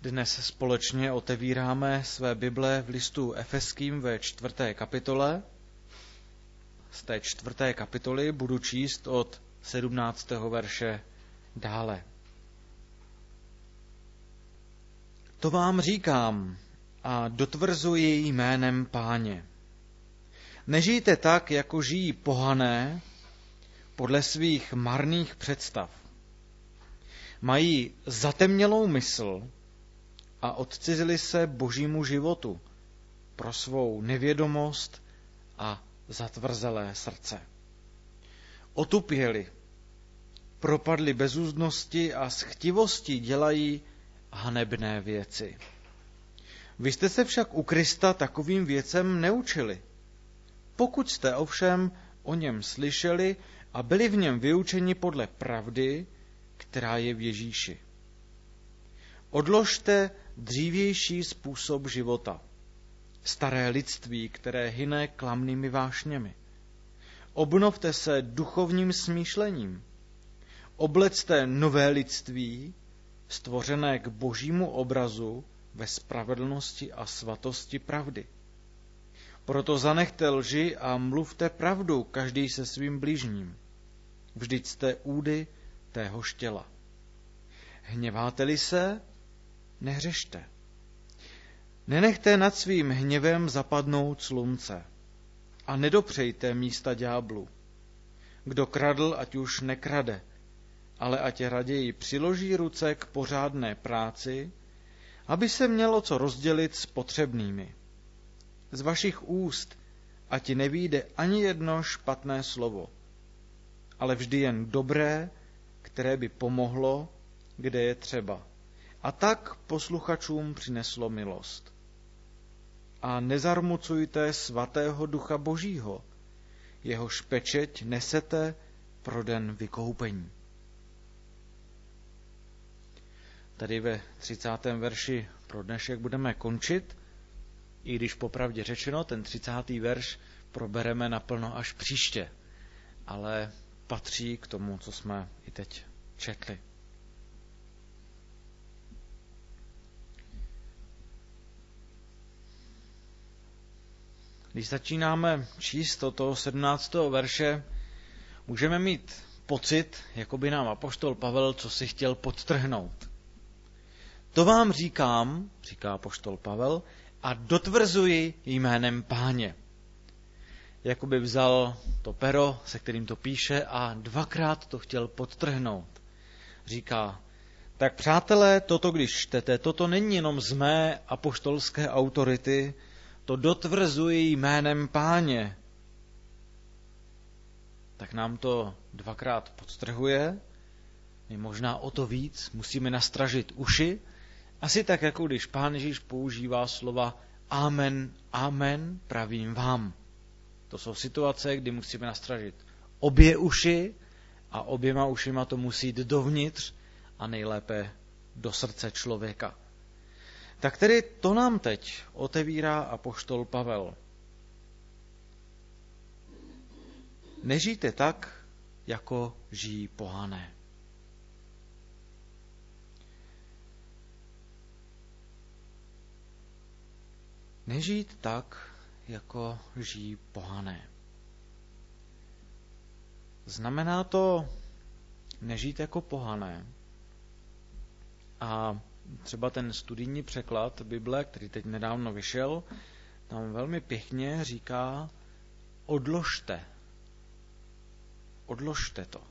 Dnes společně otevíráme své Bible v listu Efeským ve 4. kapitole. Z té 4. kapitoly budu číst od 17. verše dále. To vám říkám a dotvrzuji jménem Páně. Nežijte tak, jako žijí pohané, podle svých marných představ. Mají zatemnělou mysl a odcizili se božímu životu pro svou nevědomost a zatvrzelé srdce. Otupěli, propadli bezúzdnosti a s chtivostí dělají hanebné věci. Vy jste se však u Krista takovým věcem neučili. Pokud jste ovšem o něm slyšeli a byli v něm vyučeni podle pravdy, která je v Ježíši. Odložte dřívější způsob života, staré lidství, které hyne klamnými vášněmi. Obnovte se duchovním smýšlením. Oblecte nové lidství, stvořené k božímu obrazu ve spravedlnosti a svatosti pravdy. Proto zanechte lži a mluvte pravdu každý se svým bližním. Vždyť jste údy téhož těla. Hněváte-li se, nehřešte. Nenechte nad svým hněvem zapadnout slunce a nedopřejte místa ďáblu. Kdo kradl, ať už nekrade, ale ať raději přiloží ruce k pořádné práci, aby se mělo co rozdělit s potřebnými. Z vašich úst ať nevyjde ani jedno špatné slovo, ale vždy jen dobré, které by pomohlo, kde je třeba. A tak posluchačům přineslo milost. A nezarmucujte svatého ducha božího, jehož pečeť nesete pro den vykoupení. Tady ve 30. verši pro dnešek budeme končit, i když popravdě řečeno ten 30. verš probereme naplno až příště, ale patří k tomu, co jsme i teď četli. Když začínáme číst od toho 17. verše, můžeme mít pocit, jako by nám apoštol Pavel co si chtěl podtrhnout. To vám říkám, říká apoštol Pavel, a dotvrzuji jménem Páně. Jakoby vzal to pero, se kterým to píše, a dvakrát to chtěl podtrhnout. Říká, tak přátelé, toto když čtete, toto není jenom z mé apoštolské autority, to dotvrzuji jménem Páně. Tak nám to dvakrát podtrhuje, my možná o to víc musíme nastražit uši, asi tak, jako když Pán Ježíš používá slova amen, amen, pravím vám. To jsou situace, kdy musíme nastražit obě uši a oběma ušima to musí jít dovnitř a nejlépe do srdce člověka. Tak tedy to nám teď otevírá apoštol Pavel. Nežijte tak, jako žijí pohané. Nežít tak, jako žijí pohané. Znamená to nežít jako pohané. A třeba ten studijní překlad Bible, který teď nedávno vyšel, tam velmi pěkně říká odložte. Odložte to.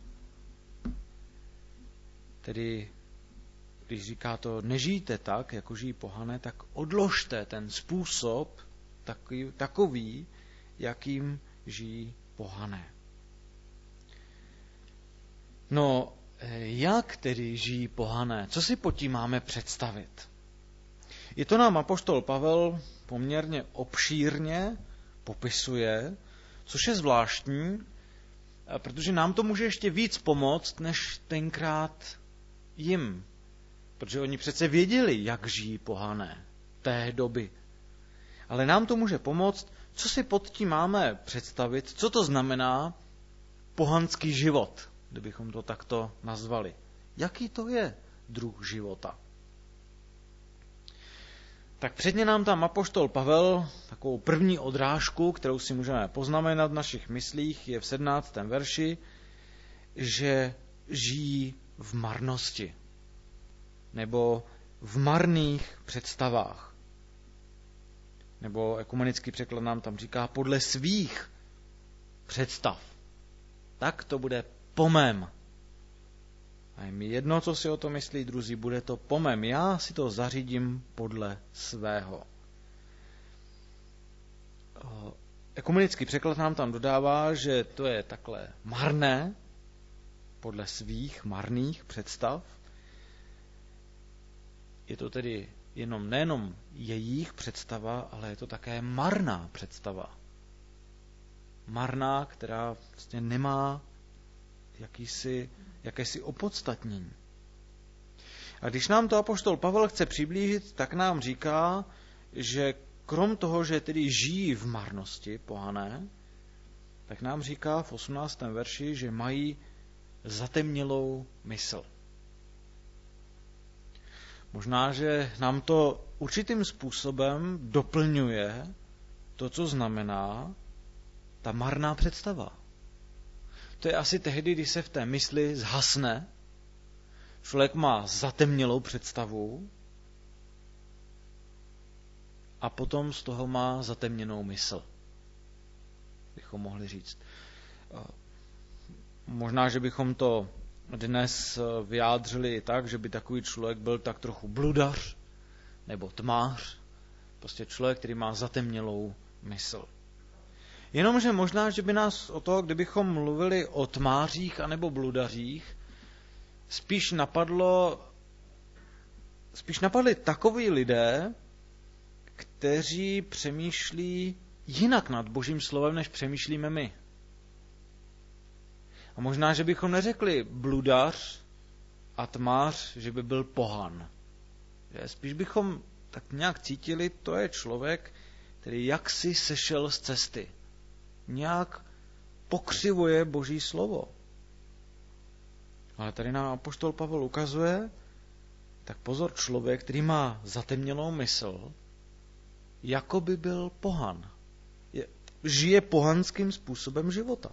Tedy když říká to, nežijte tak, jako žijí pohané, tak odložte ten způsob takový, jakým žijí pohané. No, jak tedy žijí pohané? Co si pod tím máme představit? Je to nám apoštol Pavel poměrně obšírně popisuje, což je zvláštní, protože nám to může ještě víc pomoct, než tenkrát jim. Protože oni přece věděli, jak žijí pohané té doby. Ale nám to může pomoct, co si pod tím máme představit, co to znamená pohanský život, kdybychom to takto nazvali. Jaký to je druh života? Tak předně nám tam apoštol Pavel takovou první odrážku, kterou si můžeme poznamenat v našich myslích, je v 17. verši, že žijí v marnosti nebo v marných představách. Nebo ekumenický překlad nám tam říká podle svých představ. Tak to bude po mém. A je mi jedno, co si o to myslí druzí, bude to po mém. Já si to zařídím podle svého. Ekumenický překlad nám tam dodává, že to je takhle marné, podle svých marných představ. Je to tedy nejenom jejich představa, ale je to také marná představa. Marná, která vlastně nemá jakési opodstatnění. A když nám to apoštol Pavel chce přiblížit, tak nám říká, že krom toho, že tedy žijí v marnosti pohané, tak nám říká v 18. verši, že mají zatemnělou mysl. Možná, že nám to určitým způsobem doplňuje to, co znamená ta marná představa. To je asi tehdy, když se v té mysli zhasne, člověk má zatemnělou představu a potom z toho má zatemněnou mysl, bychom mohli říct. Možná, že bychom to dnes vyjádřili tak, že by takový člověk byl tak trochu bludař nebo tmář, prostě člověk, který má zatemnělou mysl. Jenomže možná, že by nás o to, kdybychom mluvili o tmářích anebo bludařích, spíš napadli takoví lidé, kteří přemýšlí jinak nad Božím slovem, než přemýšlíme my. A možná, že bychom neřekli bludař a tmář, že by byl pohan. Spíš bychom tak nějak cítili, to je člověk, který jaksi sešel z cesty. Nějak pokřivuje Boží slovo. Ale tady nám apoštol Pavel ukazuje, tak pozor, člověk, který má zatemnělou mysl, jako by byl pohan. Žije pohanským způsobem života.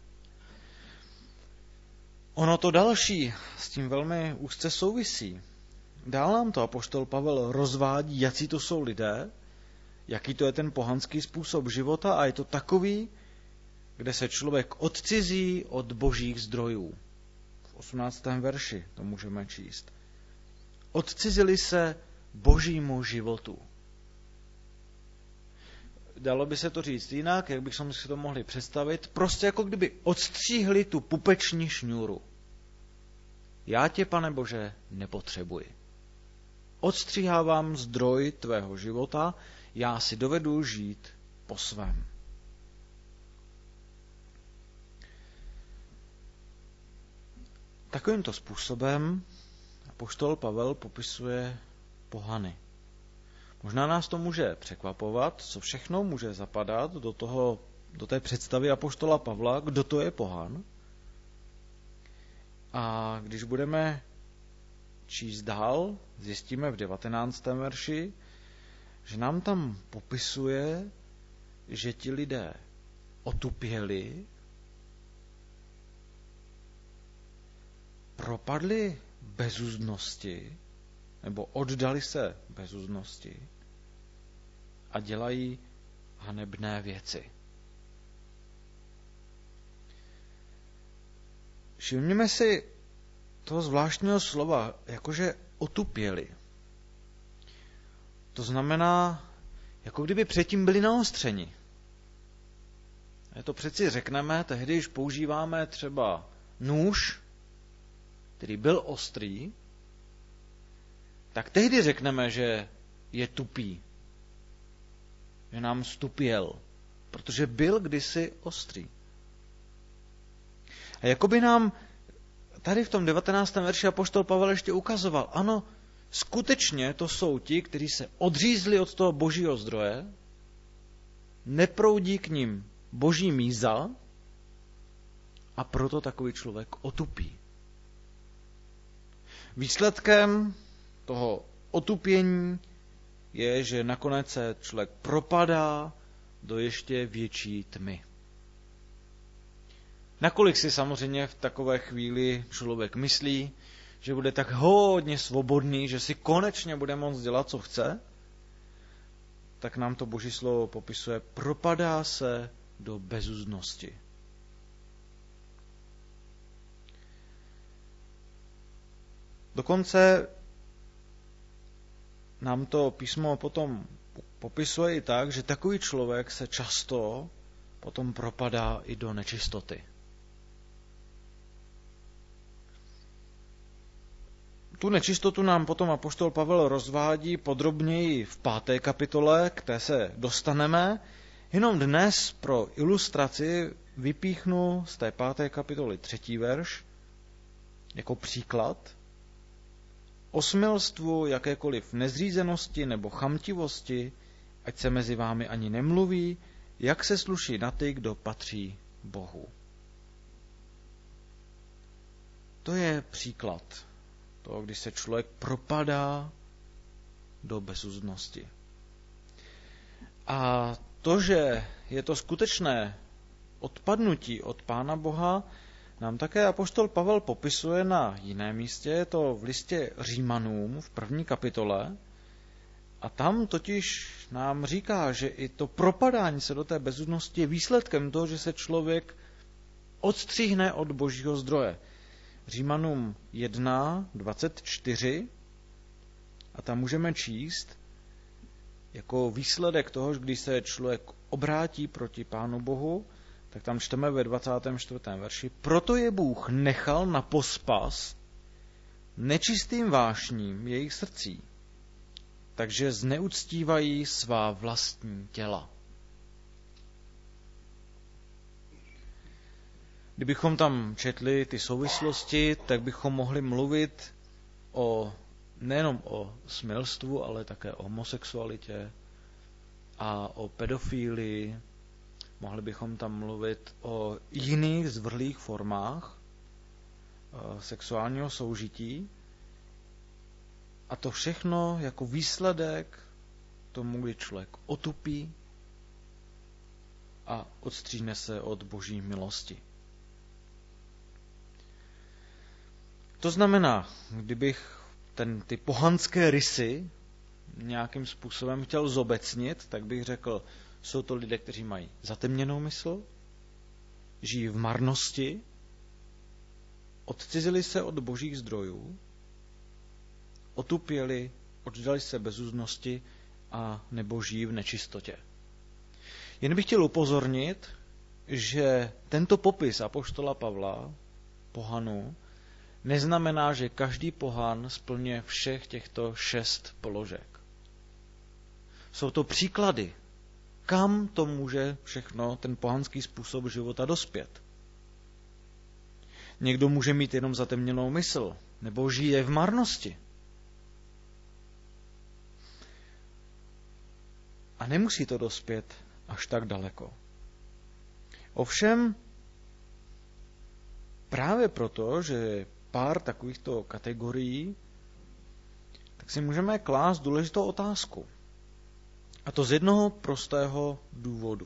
Ono to další s tím velmi úzce souvisí. Dál nám to apoštol Pavel rozvádí, jaký to jsou lidé, jaký to je ten pohanský způsob života a je to takový, kde se člověk odcizí od božích zdrojů. V 18. verši to můžeme číst. Odcizili se božímu životu. Dalo by se to říct jinak, jak bychom si to mohli představit, prostě jako kdyby odstříhli tu pupeční šňůru. Já tě, Pane Bože, nepotřebuji. Odstříhávám zdroj tvého života, já si dovedu žít po svém. Takovýmto způsobem apoštol Pavel popisuje pohany. Možná nás to může překvapovat, co všechno může zapadat do té představy apoštola Pavla, kdo to je pohan. A když budeme číst dál, zjistíme v 19. verši, že nám tam popisuje, že ti lidé otupěli, propadli bezúzdnosti, nebo oddali se bezúzdnosti a dělají hanebné věci. Všimněme si toho zvláštního slova, jakože otupěli. To znamená, jako kdyby předtím byli naostřeni. A to přeci řekneme, tehdy, když používáme třeba nůž, který byl ostrý, tak tehdy řekneme, že je tupý. Že nám stupěl, protože byl kdysi ostrý. A jakoby nám tady v tom 19. verši apoštol Pavel ještě ukazoval, ano, skutečně to jsou ti, kteří se odřízli od toho božího zdroje, neproudí k ním boží míza a proto takový člověk otupí. Výsledkem toho otupění je, že nakonec se člověk propadá do ještě větší tmy. Nakolik si samozřejmě v takové chvíli člověk myslí, že bude tak hodně svobodný, že si konečně bude moct dělat, co chce, tak nám to Boží slovo popisuje, propadá se do bezúznosti. Dokonce nám to písmo potom popisuje i tak, že takový člověk se často potom propadá i do nečistoty. Tu nečistotu nám potom apoštol Pavel rozvádí podrobněji v 5. kapitole, k té se dostaneme. Jenom dnes pro ilustraci vypíchnu z té 5. kapitoly 3. verš jako příklad. O smilstvu, jakékoliv nezřízenosti nebo chamtivosti, ať se mezi vámi ani nemluví, jak se sluší na ty, kdo patří Bohu. To je příklad toho, když se člověk propadá do bezúznosti. A to, že je to skutečné odpadnutí od Pána Boha, nám také apoštol Pavel popisuje na jiném místě, je to v listě Římanům v 1. kapitole. A tam totiž nám říká, že i to propadání se do té bezúznosti je výsledkem toho, že se člověk odstříhne od Božího zdroje. Římanům 1:24 a tam můžeme číst jako výsledek toho, když se člověk obrátí proti Pánu Bohu, tak tam čteme ve 24. verši. Proto je Bůh nechal na pospas nečistým vášním jejich srdcí, takže zneuctívají svá vlastní těla. Kdybychom tam četli ty souvislosti, tak bychom mohli mluvit nejenom o smilstvu, ale také o homosexualitě a o pedofílii. Mohli bychom tam mluvit o jiných zvrhlých formách sexuálního soužití. A to všechno jako výsledek tomu, kdy člověk otupí a odstříhne se od Boží milosti. To znamená, kdybych ty pohanské rysy nějakým způsobem chtěl zobecnit, tak bych řekl, jsou to lidé, kteří mají zatemněnou mysl, žijí v marnosti, odcizili se od božích zdrojů, otupěli, oddali se bezúznosti a nebo žijí v nečistotě. Jen bych chtěl upozornit, že tento popis apoštola Pavla, pohanů, neznamená, že každý pohan splňuje všech těchto 6 položek. Jsou to příklady, kam to může všechno ten pohanský způsob života dospět. Někdo může mít jenom zatemněnou mysl, nebo žije v marnosti. A nemusí to dospět až tak daleko. Ovšem, právě proto, že je pár takovýchto kategorií, tak si můžeme klást důležitou otázku. A to z jednoho prostého důvodu.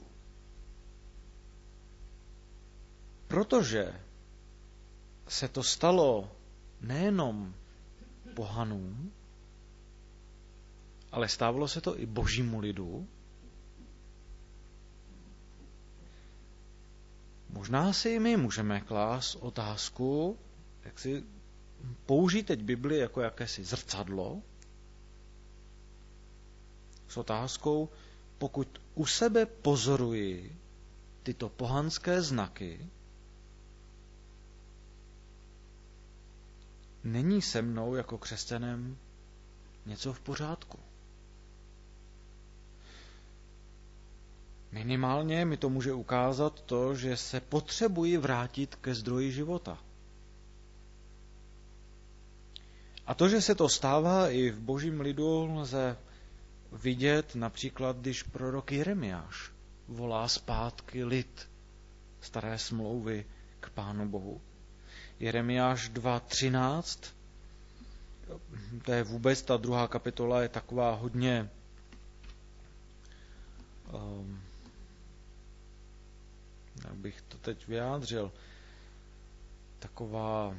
Protože se to stalo nejenom pohanům, ale stávalo se to i božímu lidu, možná si i my můžeme klást otázku, jak si použít teď Bibli jako jakési zrcadlo, s otázkou, pokud u sebe pozoruji tyto pohanské znaky, není se mnou jako křesťanem něco v pořádku. Minimálně mi to může ukázat to, že se potřebuji vrátit ke zdroji života. A to, že se to stává i v božím lidu, lze vidět například, když prorok Jeremiáš volá zpátky lid staré smlouvy k Pánu Bohu. Jeremiáš 2:13, to je vůbec ta 2. kapitola, je taková hodně jak bych to teď vyjádřil, taková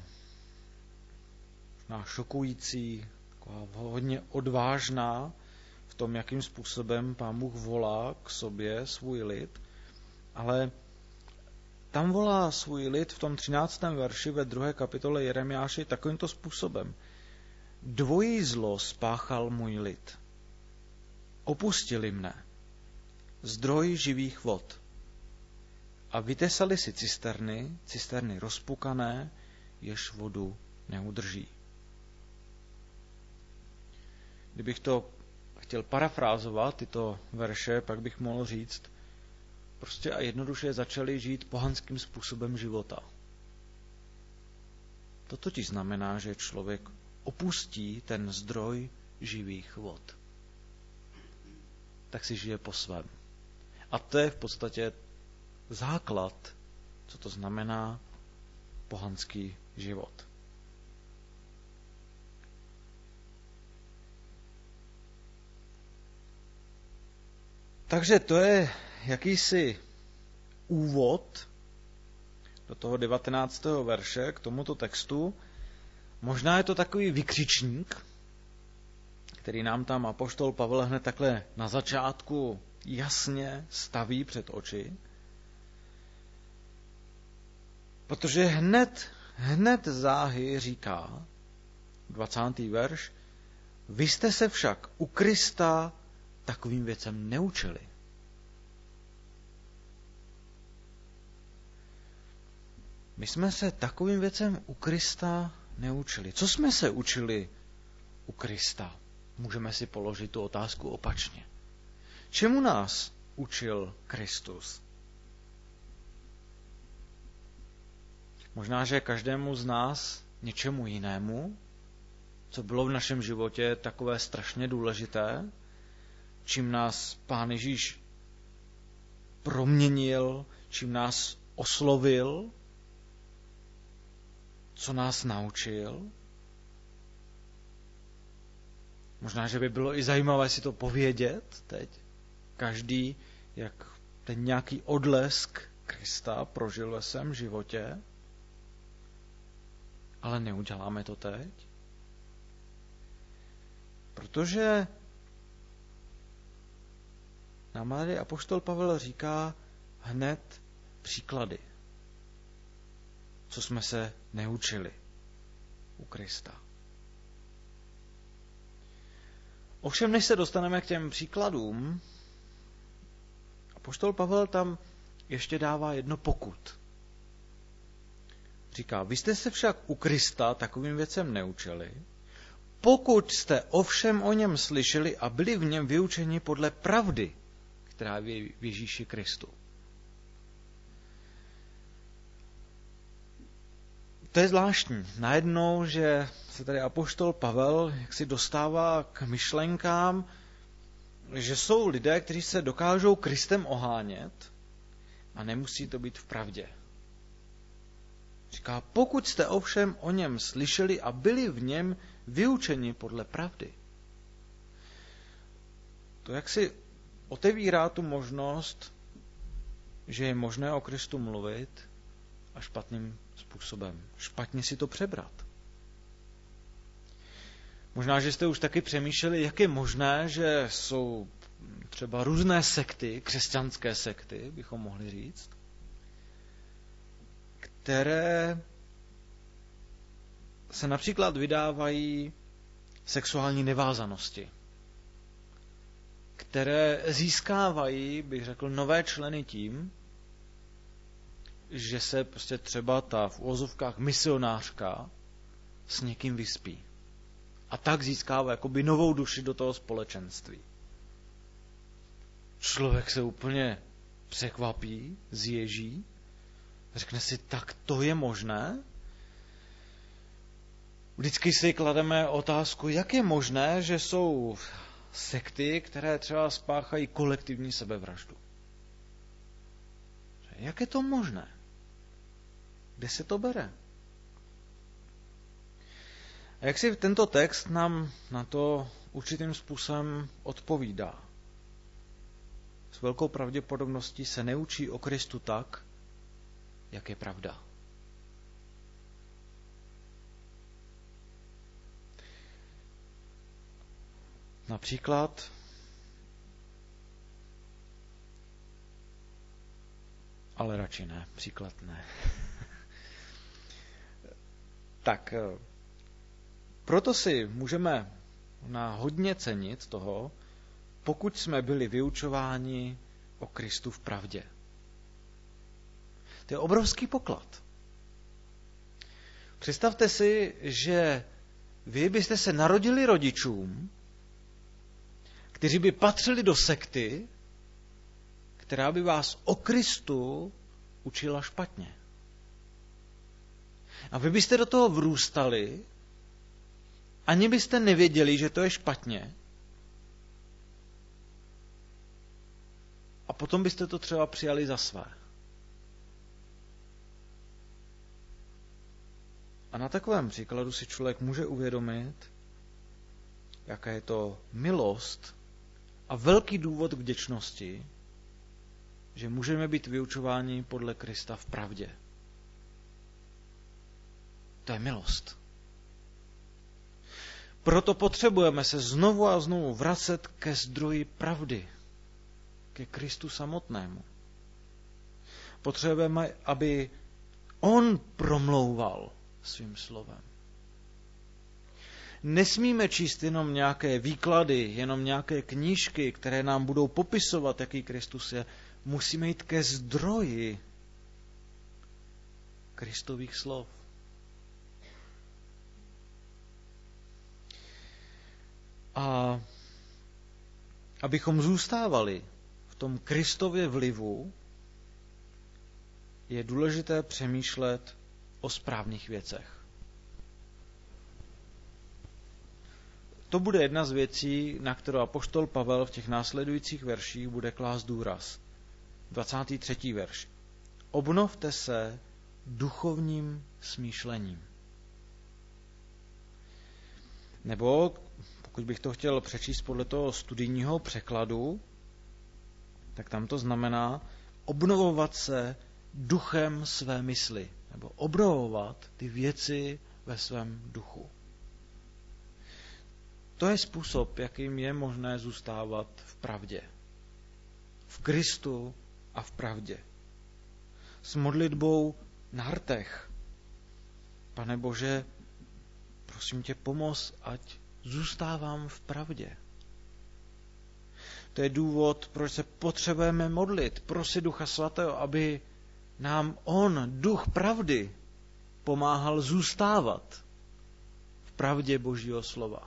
šokující, taková hodně odvážná v tom, jakým způsobem Pán Bůh volá k sobě svůj lid, ale tam volá svůj lid v tom 13. verši ve 2. kapitole Jeremiáši takovýmto způsobem. Dvojí zlo spáchal můj lid. Opustili mne, zdroj živých vod. A vytesali si cisterny rozpukané, jež vodu neudrží. Kdybych to chtěl parafrázovat, tyto verše, pak bych mohl říct, prostě a jednoduše začali žít pohanským způsobem života. To totiž znamená, že člověk opustí ten zdroj živých vod. Tak si žije po svém. A to je v podstatě základ, co to znamená pohanský život. Takže to je jakýsi úvod do toho 19. verše k tomuto textu. Možná je to takový vykřičník, který nám tam apoštol Pavel hned takhle na začátku jasně staví před oči. Protože hned záhy říká, 20. verš, vy jste se však u Krista takovým věcem neučili. My jsme se takovým věcem u Krista neučili. Co jsme se učili u Krista? Můžeme si položit tu otázku opačně. Čemu nás učil Kristus? Možná, že každému z nás něčemu jinému, co bylo v našem životě takové strašně důležité, čím nás Pán Ježíš proměnil, čím nás oslovil, co nás naučil. Možná, že by bylo i zajímavé si to povědět teď. Každý, jak ten nějaký odlesk Krista prožil ve svém životě, ale neuděláme to teď. Protože nám tady apoštol Pavel říká hned příklady, co jsme se neučili u Krista. Ovšem, než se dostaneme k těm příkladům, apoštol Pavel tam ještě dává jedno pokud. Říká, vy jste se však u Krista takovým věcem neučili, pokud jste ovšem o něm slyšeli a byli v něm vyučeni podle pravdy, která je v Ježíši Kristu. To je zvláštní. Najednou, že se tady apoštol Pavel jaksi dostává k myšlenkám, že jsou lidé, kteří se dokážou Kristem ohánět a nemusí to být v pravdě. Říká, pokud jste ovšem o něm slyšeli a byli v něm vyučeni podle pravdy. To jaksi otevírá tu možnost, že je možné o Kristu mluvit a špatným způsobem. Špatně si to přebrat. Možná, že jste už taky přemýšleli, jak je možné, že jsou třeba různé sekty, křesťanské sekty, bychom mohli říct, které se například vydávají sexuální nevázanosti, které získávají, bych řekl, nové členy tím, že se prostě třeba ta v uvozovkách misionářka s někým vyspí. A tak získává jakoby novou duši do toho společenství. Člověk se úplně překvapí, zježí, řekne si, tak to je možné? Vždycky si klademe otázku, jak je možné, že jsou sekty, které třeba spáchají kolektivní sebevraždu. Jak je to možné? Kde se to bere? A jak si tento text nám na to určitým způsobem odpovídá? s velkou pravděpodobností se neučí o Kristu tak, jak je pravda. Například ale radši ne, příklad ne. Tak, proto si můžeme hodně cenit toho, pokud jsme byli vyučováni o Kristu v pravdě. To je obrovský poklad. Představte si, že vy byste se narodili rodičům, kteří by patřili do sekty, která by vás o Kristu učila špatně. A vy byste do toho vrůstali, ani byste nevěděli, že to je špatně. A potom byste to třeba přijali za své. A na takovém příkladu si člověk může uvědomit, jaká je to milost a velký důvod k vděčnosti, že můžeme být vyučováni podle Krista v pravdě. To je milost. Proto potřebujeme se znovu a znovu vracet ke zdroji pravdy, ke Kristu samotnému. Potřebujeme, aby on promlouval svým slovem. Nesmíme číst jenom nějaké výklady, jenom nějaké knížky, které nám budou popisovat, jaký Kristus je. Musíme jít ke zdroji Kristových slov. A abychom zůstávali v tom Kristově vlivu, je důležité přemýšlet o správných věcech. To bude jedna z věcí, na kterou apoštol Pavel v těch následujících verších bude klást důraz. 23. verš. Obnovte se duchovním smýšlením. Nebo, pokud bych to chtěl přečíst podle toho studijního překladu, tak tam to znamená obnovovat se duchem své mysli. Nebo obnovovat ty věci ve svém duchu. To je způsob, jakým je možné zůstávat v pravdě. V Kristu a v pravdě. S modlitbou na rtech. Pane Bože, prosím tě, pomoz, ať zůstávám v pravdě. To je důvod, proč se potřebujeme modlit, prosit Ducha Svatého, aby nám on, Duch pravdy, pomáhal zůstávat v pravdě Božího slova.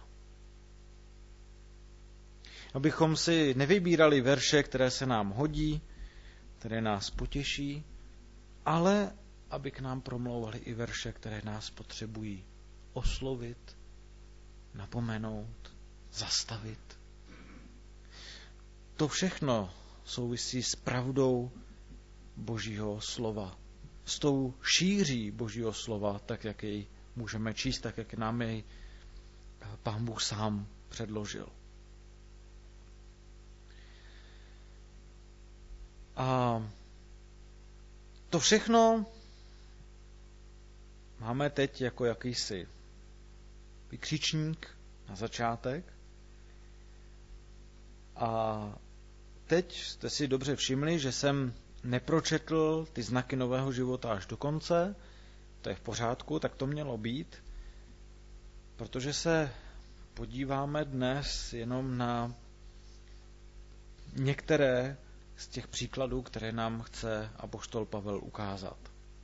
Abychom si nevybírali verše, které se nám hodí, které nás potěší, ale aby k nám promlouvaly i verše, které nás potřebují oslovit, napomenout, zastavit. To všechno souvisí s pravdou Božího slova. S tou šíří Božího slova, tak jak jej můžeme číst, tak jak nám jej Pán Bůh sám předložil. A to všechno máme teď jako jakýsi vykřičník na začátek. A teď jste si dobře všimli, že jsem nepročetl ty znaky nového života až do konce. To je v pořádku, tak to mělo být. Protože se podíváme dnes jenom na některé z těch příkladů, které nám chce apoštol Pavel ukázat.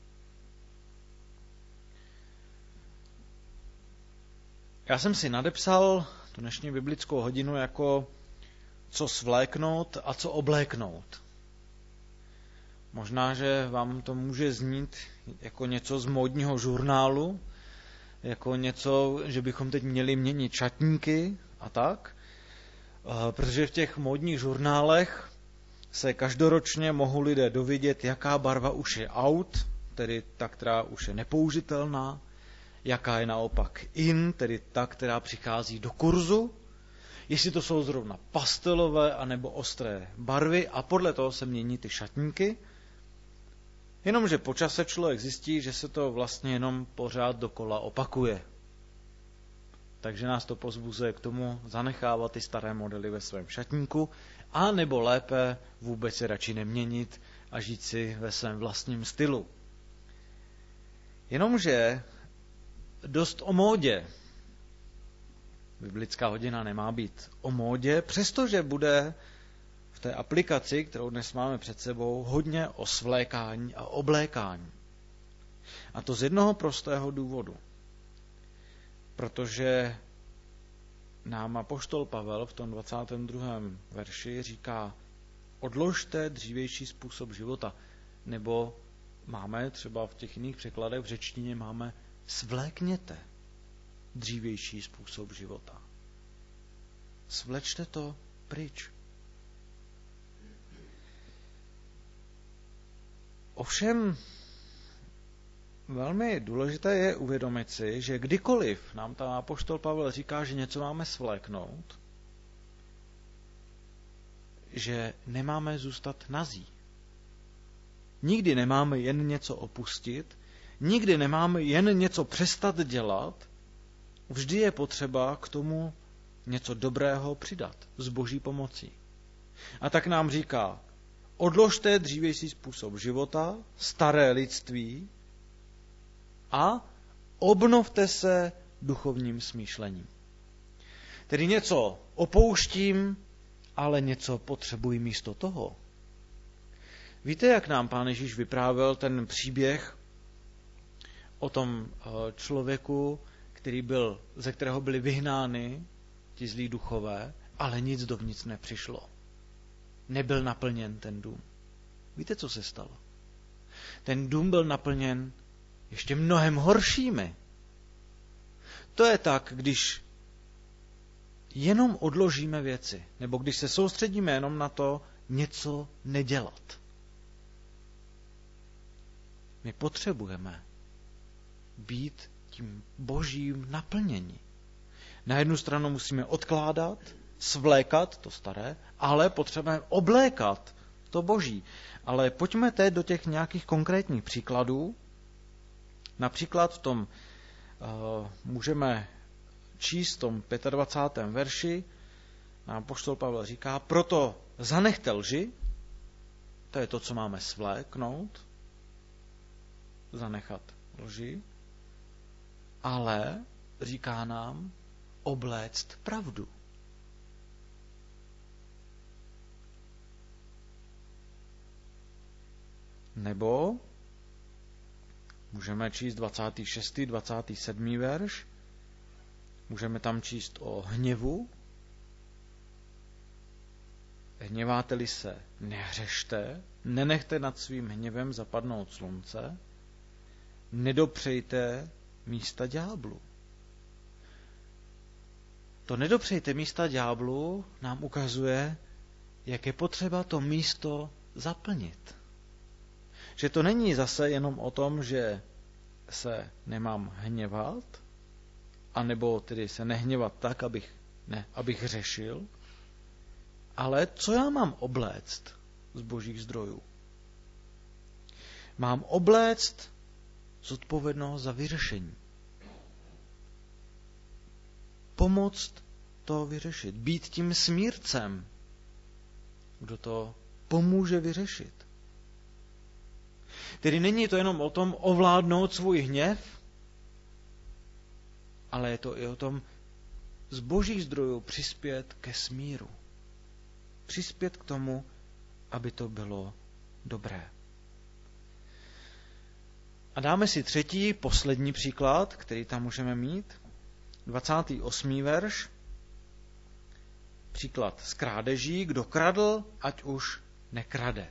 Já jsem si nadepsal tu dnešní biblickou hodinu jako co svléknout a co obléknout. Možná, že vám to může znít jako něco z módního žurnálu, jako něco, že bychom teď měli měnit šatníky a tak, protože v těch módních žurnálech se každoročně mohou lidé dovědět, jaká barva už je out, tedy ta, která už je nepoužitelná, jaká je naopak in, tedy ta, která přichází do kurzu, jestli to jsou zrovna pastelové anebo ostré barvy a podle toho se mění ty šatníky. Jenomže po čase člověk zjistí, že se to vlastně jenom pořád dokola opakuje. Takže nás to povzbuzuje k tomu zanechávat ty staré modely ve svém šatníku, a nebo lépe vůbec se radši neměnit a žít si ve svém vlastním stylu. Jenomže dost o módě. Biblická hodina nemá být o módě, přestože bude v té aplikaci, kterou dnes máme před sebou, hodně o svlékání a oblékání. A to z jednoho prostého důvodu. Protože nám apoštol Pavel v tom 22. verši říká: odložte dřívější způsob života. Nebo máme třeba v těch jiných překladech v řečtině máme svlékněte dřívější způsob života. Svlečte to pryč. Ovšem velmi důležité je uvědomit si, že kdykoliv nám tam apoštol Pavel říká, že něco máme svléknout, že nemáme zůstat nazí. Nikdy nemáme jen něco opustit, nikdy nemáme jen něco přestat dělat, vždy je potřeba k tomu něco dobrého přidat s Boží pomocí. A tak nám říká: odložte dřívější způsob života, staré lidství a obnovte se duchovním smýšlením. Tedy něco opouštím, ale něco potřebuji místo toho. Víte, jak nám Pán Ježíš vyprávěl ten příběh o tom člověku, ze kterého byli vyhnáni ti zlí duchové, ale nic dovnitř nepřišlo. Nebyl naplněn ten dům. Víte, co se stalo? Ten dům byl naplněn ještě mnohem horšími. To je tak, když jenom odložíme věci, nebo když se soustředíme jenom na to něco nedělat. My potřebujeme být tím božím naplnění. Na jednu stranu musíme odkládat, svlékat to staré, ale potřebujeme oblékat to boží. Ale pojďme teď do těch nějakých konkrétních příkladů. Například v tom můžeme číst v tom 25. verši, nám apoštol Pavel říká: proto zanechte lži, to je to, co máme svléknout, zanechat lži, ale říká nám obléct pravdu. Nebo můžeme číst 26., 27. verš, můžeme tam číst o hněvu. Hněváte-li se, nehřešte, nenechte nad svým hněvem zapadnout slunce, nedopřejte místa ďáblu. To nedopřejte místa ďáblu nám ukazuje, jak je potřeba to místo zaplnit. Že to není zase jenom o tom, že se nemám hněvat, anebo tedy se nehněvat tak, abych řešil, ale co já mám obléct z božích zdrojů? Mám obléct zodpovědnost za vyřešení. Pomoct to vyřešit. Být tím smírcem, kdo to pomůže vyřešit. Tedy není to jenom o tom ovládnout svůj hněv, ale je to i o tom z božích zdrojů přispět ke smíru. Přispět k tomu, aby to bylo dobré. A dáme si třetí, poslední příklad, který tam můžeme mít. 28. verš. Příklad z krádeží. Kdo kradl, ať už nekrade.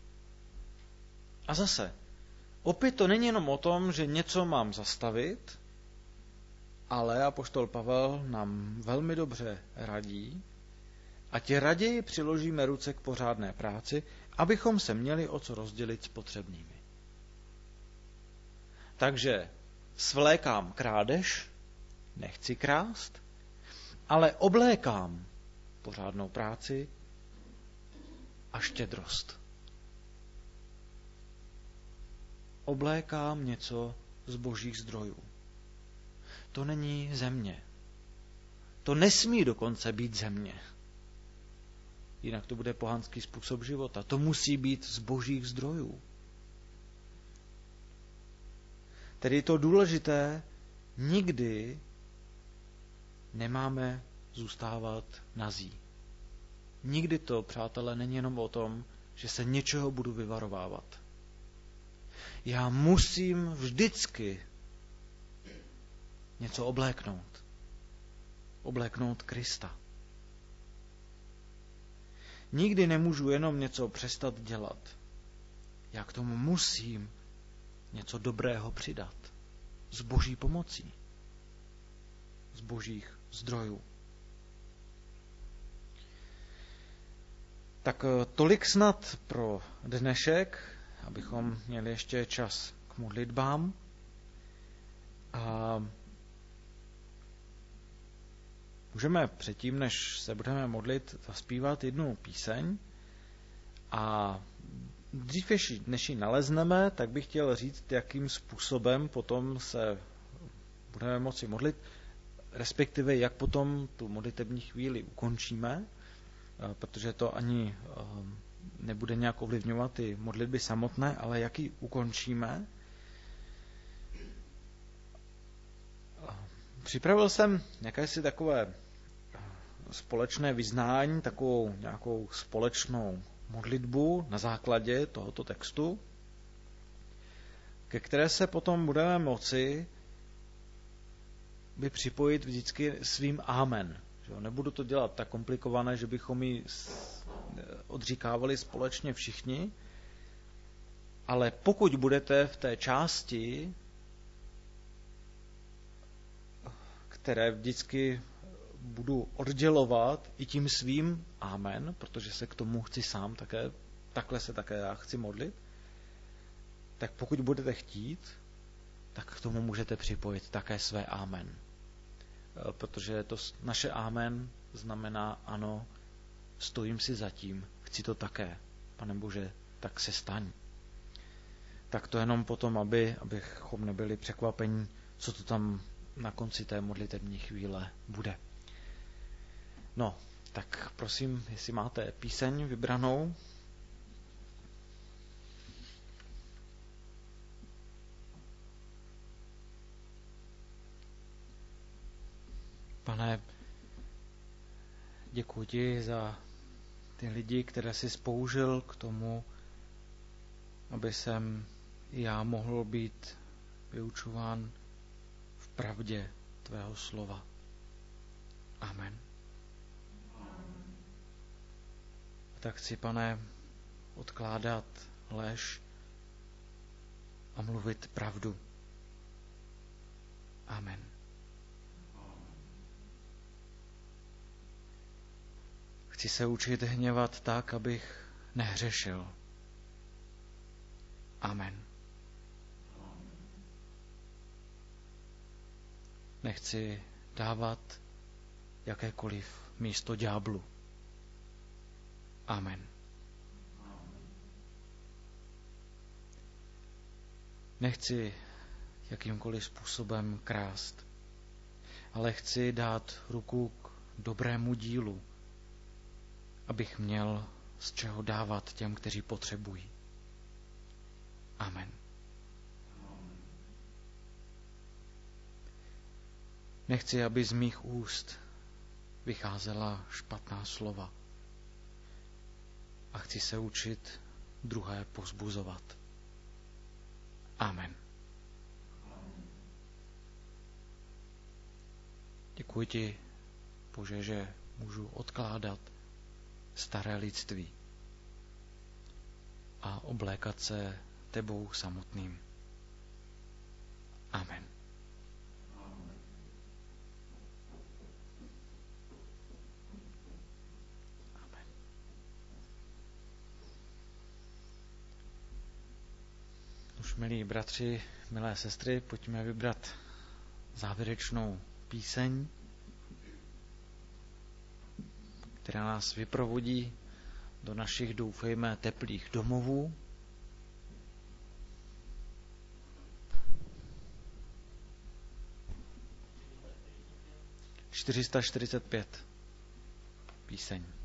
A zase, opět to není jenom o tom, že něco mám zastavit, ale apoštol Pavel nám velmi dobře radí, ať raději přiložíme ruce k pořádné práci, abychom se měli o co rozdělit s potřebnými. Takže svlékám krádež, nechci krást, ale oblékám pořádnou práci a štědrost. Oblékám něco z božích zdrojů. To není země. To nesmí dokonce být země. Jinak to bude pohanský způsob života. To musí být z božích zdrojů. Tedy to důležité, nikdy nemáme zůstávat nazí. Nikdy to, přátelé, není jenom o tom, že se něčeho budu vyvarovávat. Já musím vždycky něco obléknout. Obléknout Krista. Nikdy nemůžu jenom něco přestat dělat. Já k tomu musím něco dobrého přidat. S boží pomocí. Z božích zdrojů. Tak tolik snad pro dnešek, abychom měli ještě čas k modlitbám. A můžeme předtím, než se budeme modlit, zaspívat jednu píseň. A dřív, než ji nalezneme, tak bych chtěl říct, jakým způsobem potom se budeme moci modlit, respektive jak potom tu modlitební chvíli ukončíme, protože to ani nebude nějak ovlivňovat ty modlitby samotné, ale jak ji ukončíme. Připravil jsem jakési takové společné vyznání, takovou nějakou společnou modlitbu na základě tohoto textu, ke které se potom budeme moci připojit vždycky svým amen. Nebudu to dělat tak komplikované, že bychom ji odříkávali společně všichni, ale pokud budete v té části, které vždycky budu oddělovat i tím svým amen, protože se k tomu chci sám také, takhle se také já chci modlit, tak pokud budete chtít, tak k tomu můžete připojit také své amen. Protože to naše amen znamená ano, stojím si za tím, chci to také. Pane Bože, tak se staň. Tak to jenom potom, abychom nebyli překvapení, co to tam na konci té modlitební chvíle bude. No, tak prosím, jestli máte píseň vybranou. Pane, děkuji ti za ty lidi, které jsi použil k tomu, aby jsem i já mohl být vyučován v pravdě tvého slova. Amen. A tak chci, Pane, odkládat lež a mluvit pravdu. Amen. Chci se učit hněvat tak, abych nehřešil. Amen. Nechci dávat jakékoliv místo ďáblu. Amen. Nechci jakýmkoliv způsobem krást, ale chci dát ruku k dobrému dílu, abych měl z čeho dávat těm, kteří potřebují. Amen. Nechci, aby z mých úst vycházela špatná slova. A chci se učit druhé povzbuzovat. Amen. Děkuji ti, Bože, že můžu odkládat staré lidství a oblékat se tebou samotným. Amen. Amen. Už, milí bratři, milé sestry, pojďme vybrat závěrečnou píseň, která nás vyprovodí do našich, doufejme, teplých domovů. ...445 píseň.